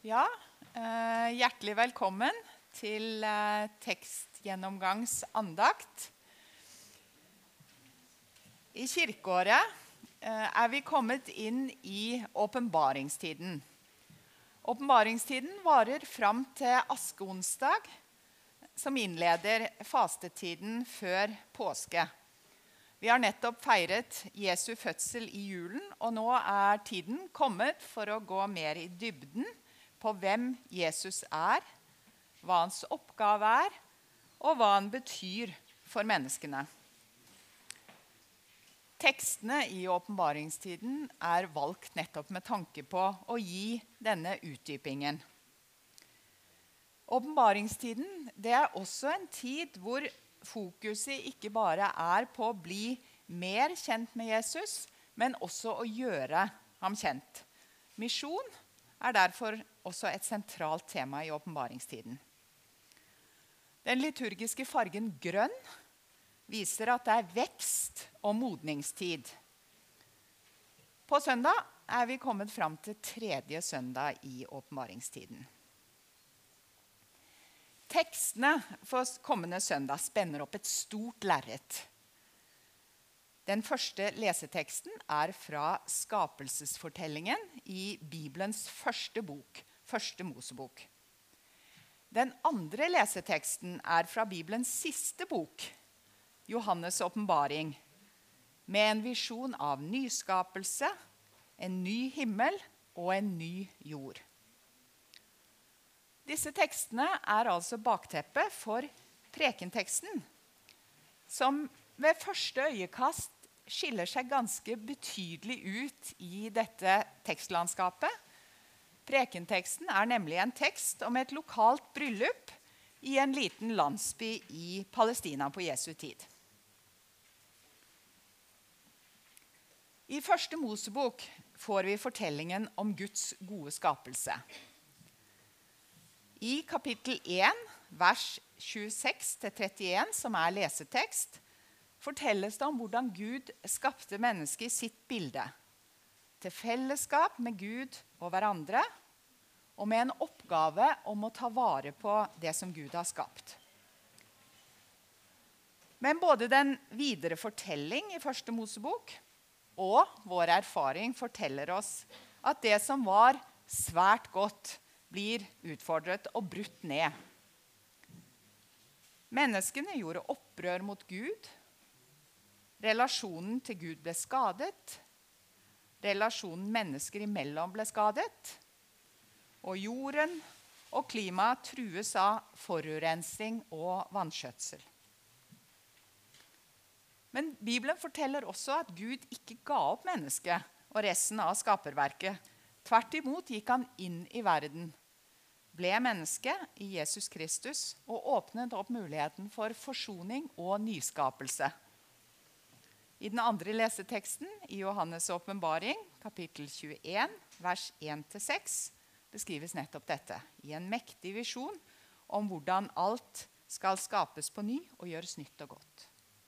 Ja, hjertelig velkommen til tekstgjennomgangsandakt. I kirkeåret vi kommet inn i åpenbaringstiden. Åpenbaringstiden varer fram til askeonsdag, som innleder fastetiden før påske. Vi har nettopp feiret Jesu fødsel i julen, og nå tiden kommet for å gå mer i dybden på hvem Jesus hva hans oppgave og hva han betyr for menneskene. Tekstene i åpenbaringstiden valgt nettopp med tanke på å gi denne utdypingen. Åpenbaringstiden, det også en tid hvor fokuset ikke bare på å bli mer kjent med Jesus, men også å gjøre ham kjent. Misjon derfor også et sentralt tema i åpenbaringstiden. Den liturgiske fargen grønn viser at det vekst og modningstid. På søndag vi kommet fram til tredje søndag i åpenbaringstiden. Tekstene for kommende søndag spenner opp et stort lerret. Den første leseteksten fra skapelsesfortellingen i Bibelens første bok, Første Mosebok. Den andre leseteksten fra Bibelens siste bok, Johannes åpenbaring, med en visjon av nyskapelse, en ny himmel og en ny jord. Disse tekstene altså bakteppet for prekenteksten, som ved første øyekast skiller seg ganske betydelig ut i dette tekstlandskapet. Prekenteksten nemlig en tekst om et lokalt bryllup i en liten landsby i Palestina på Jesu tid. I Første Mosebok får vi fortellingen om Guds gode skapelse. I kapittel 1, vers 26-31, som lesetekst, fortelles det om hvordan Gud skapte mennesket i sitt bilde, til fellesskap med Gud og hverandre, og med en oppgave om å ta vare på det som Gud har skapt. Men både den videre fortelling i Første Mosebok og vår erfaring forteller oss at det som var svært godt, blir utfordret og brutt ned. Menneskene gjorde opprør mot Gud. Relasjonen til Gud ble skadet. Relasjonen mennesker imellom ble skadet. Og jorden og klimaet trues av forurensning og vanskjøtsel. Men Bibelen forteller også at Gud ikke ga opp mennesket og resten av skaperverket. Tvert imot gikk han inn i verden, ble menneske i Jesus Kristus og åpnet opp muligheten for forsoning og nyskapelse. I den andre leseteksten i Johannes åpenbaring, kapittel 21, vers 1-6, beskrives nettopp dette i en mektig visjon om hvordan alt skal skapes på ny og gjøres nytt og godt.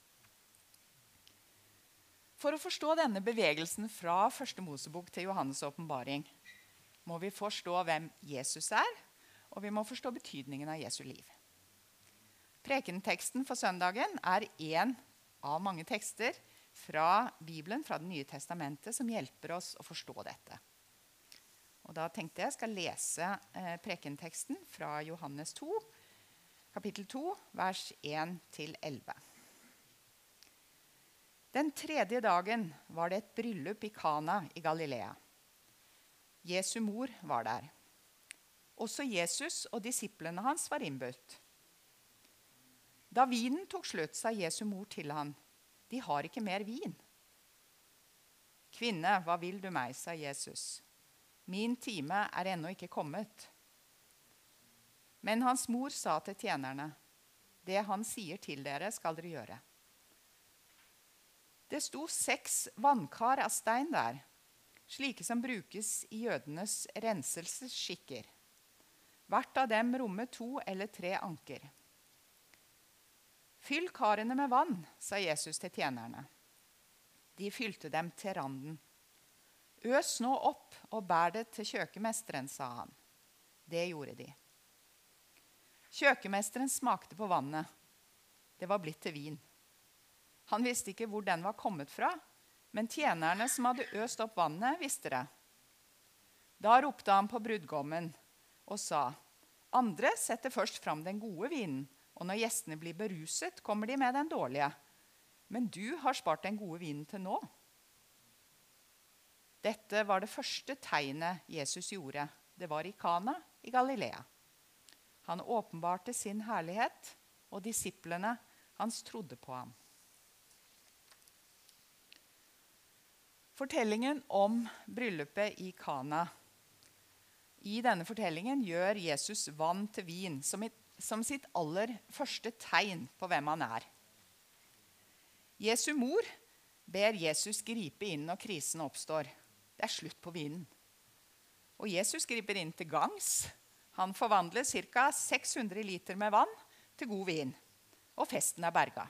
For å forstå denne bevegelsen fra Første Mosebok til Johannes åpenbaring, må vi forstå hvem Jesus og vi må forstå betydningen av Jesu liv. Prekenteksten for søndagen en av mange tekster fra Bibelen, fra Det nye testamentet, som hjelper oss å forstå dette. Og da tenkte jeg skal lese prekenteksten fra Johannes 2, kapittel 2, vers 1-11. Den tredje dagen var det et bryllup i Kana i Galilea. Jesu mor var der. Også Jesus og disiplene hans var innbudt. Da vinen tok slutt, sa Jesu mor til han, «De har ikke mer vin.» «Kvinne, hva vil du meg?» sa Jesus. «Min time ennå ikke kommet.» Men hans mor sa til tjenerne, «Det han sier til dere skal dere gjøre.» Det sto 6 vannkar av stein der, slike som brukes i jødenes renselsesskikker. Hvert av dem rommet 2 eller 3 anker. «Fyll karene med vann», sa Jesus til tjenerne. De fylte dem til randen. «Øs nå opp og bær det til kjøkkenmesteren», sa han. Det gjorde de. Kjøkkenmesteren smakte på vannet. Det var blitt til vin. Han visste ikke hvor den var kommet fra, men tjenerne som hadde øst opp vannet, visste det. Da ropte han på brudgommen og sa, «Andre setter først fram den gode vinen, og når gjestene blir beruset, kommer de med den dårlige. Men du har spart den gode vinen til nå.» Dette var det første tegnet Jesus gjorde. Det var i Kana i Galilea. Han åpenbarte sin herlighet, og disiplene hans trodde på ham. Fortellingen om bryllupet i Kana. I denne fortellingen gjør Jesus vann til vin som sitt aller første tegn på hvem han er. Jesu mor ber Jesus gripe inn når krisen oppstår. Det er slutt på vinen. Og Jesus griper inn til gangs. Han forvandler ca. 600 liter med vann til god vin. Og festen er berga.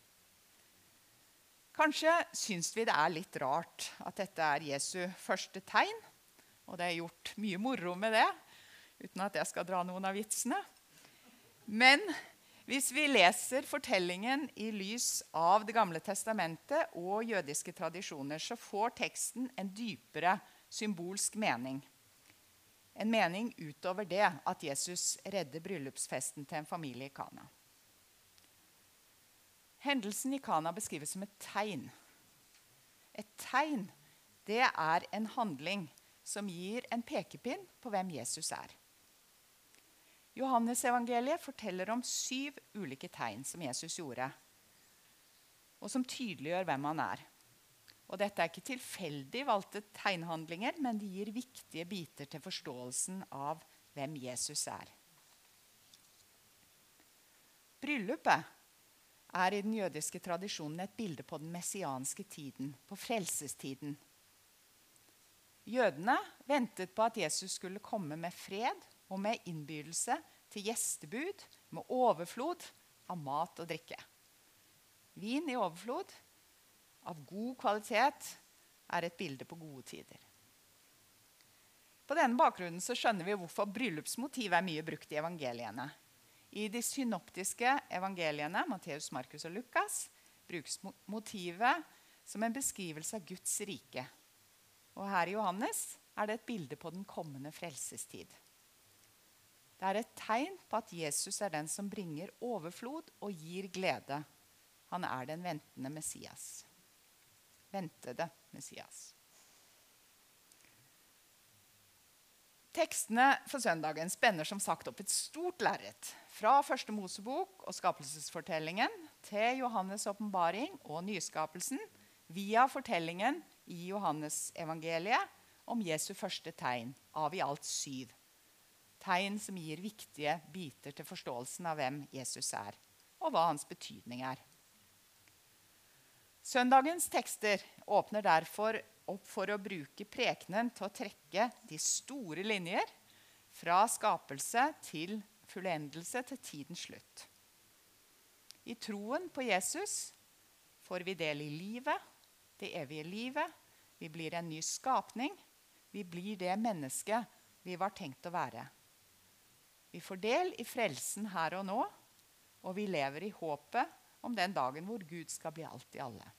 Kanskje syns vi det er litt rart at dette er Jesu første tegn. Og det er gjort mye moro med det, uten at jeg skal dra noen av vitsene. Men hvis vi leser fortellingen i lys av Det gamle testamentet og jødiske tradisjoner, så får teksten en dypere symbolsk mening. En mening utover det at Jesus redder bryllupsfesten til en familie i Kana. Hendelsen i Kana beskrives som et tegn. Et tegn, det er en handling som gir en pekepinn på hvem Jesus er. Johannes evangeliet forteller om 7 ulike tegn som Jesus gjorde, og som tydeliggjør hvem han er. Og dette er ikke tilfeldig valgte tegnhandlinger, men de gir viktige biter til forståelsen av hvem Jesus er. Bryllupet er i den jødiske tradisjonen et bilde på den messianske tiden, på frelsestiden. Jødene ventet på at Jesus skulle komme med fred og med innbydelse til gjestebud med overflod av mat og drikke. Vin i overflod av god kvalitet er et bilde på gode tider. På denne bakgrunnen så skjønner vi hvorfor bryllupsmotiv er mye brukt i evangeliene. I de synoptiske evangeliene, Matteus, Markus og Lukas, brukes motivet som en beskrivelse av Guds rike. Og her i Johannes er det et bilde på den kommende frelsestid. Det er et tegn på at Jesus er den som bringer overflod og gir glede. Han er den ventede Messias. Tekstene for søndagen spenner som sagt opp et stort lerret. Fra første Mosebok og skapelsesfortellingen til Johannes' åpenbaring og nyskapelsen, via fortellingen i Johannes evangeliet om Jesu første tegn, av i alt 7. Tegn som gir viktige biter til forståelsen av hvem Jesus er, og hva hans betydning er. Søndagens tekster åpner derfor opp for å bruke prekenen til å trekke de store linjer fra skapelse til fullendelse til tidens slutt. I troen på Jesus får vi del i livet, det evige livet. Vi blir en ny skapning. Vi blir det mennesket vi var tenkt å være. Vi får del i frelsen her og nå, og vi lever i håpet om den dagen hvor Gud skal bli alt i alle.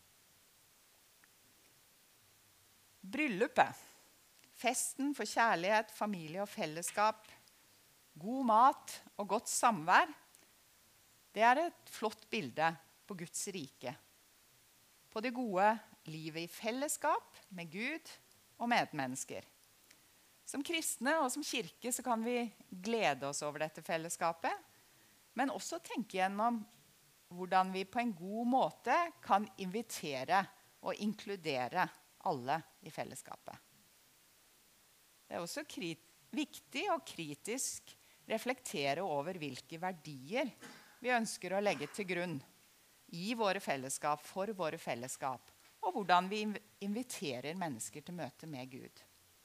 Bryllupet, festen for kjærlighet, familie og fellesskap, god mat og godt samvær, det er et flott bilde på Guds rike. På det gode livet i fellesskap med Gud og medmennesker. Som kristne og som kirke så kan vi glede oss over dette fellesskapet, men også tenke gjennom hvordan vi på en god måte kan invitere og inkludere alle i fellesskapet. Det er også viktig og kritisk reflektere over hvilke verdier vi ønsker å legge til grunn i våre fellesskap, for våre fellesskap, og hvordan vi inviterer mennesker til møte med Gud.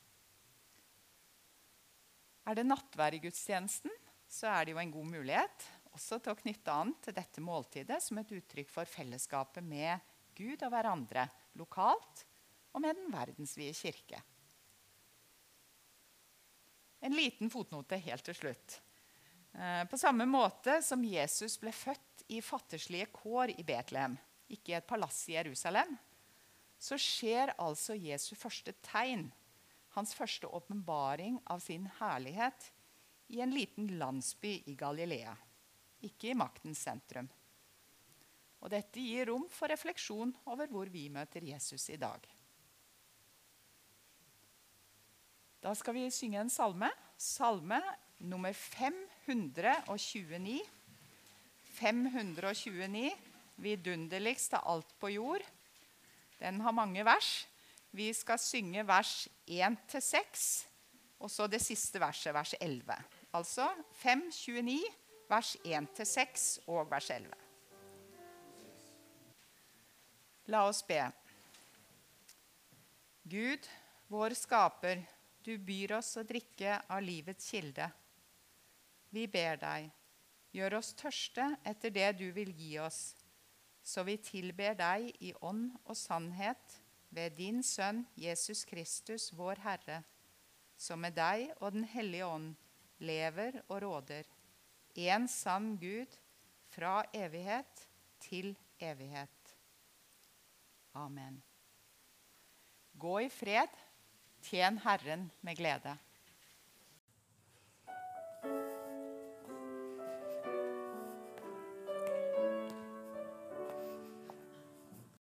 Er det nattvær i gudstjenesten, så er det jo en god mulighet også til å knytte an til dette måltidet som et uttrykk for fellesskapet med Gud og hverandre, lokalt og med den verdensvide kirke. En liten fotnote helt til slutt. På samme måte som Jesus ble født i fattigslige kår i Betlehem, ikke i et palass i Jerusalem, så skjer altså Jesu første tegn, hans første åpenbaring av sin herlighet, i en liten landsby i Galilea, ikke i maktens sentrum. Og dette gir rom for refleksjon over hvor vi møter Jesus i dag. Da skal vi synge en salme. Salme nummer 529. 529, vidunderligst av alt på jord. Den har mange vers. Vi skal synge vers 1-6, og så det siste verset, vers 11. Altså 529, vers 1-6 og vers 11. La oss be. Gud, vår skaper, du byr oss å drikke av livets kilde. Vi ber deg, gjør oss tørste etter det du vil gi oss, så vi tilber deg i ånd og sannhet ved din Sønn Jesus Kristus, vår Herre, som med deg og den hellige ånd lever og råder, en sann Gud, fra evighet til evighet. Amen. Gå i fred, tjen Herren med glede.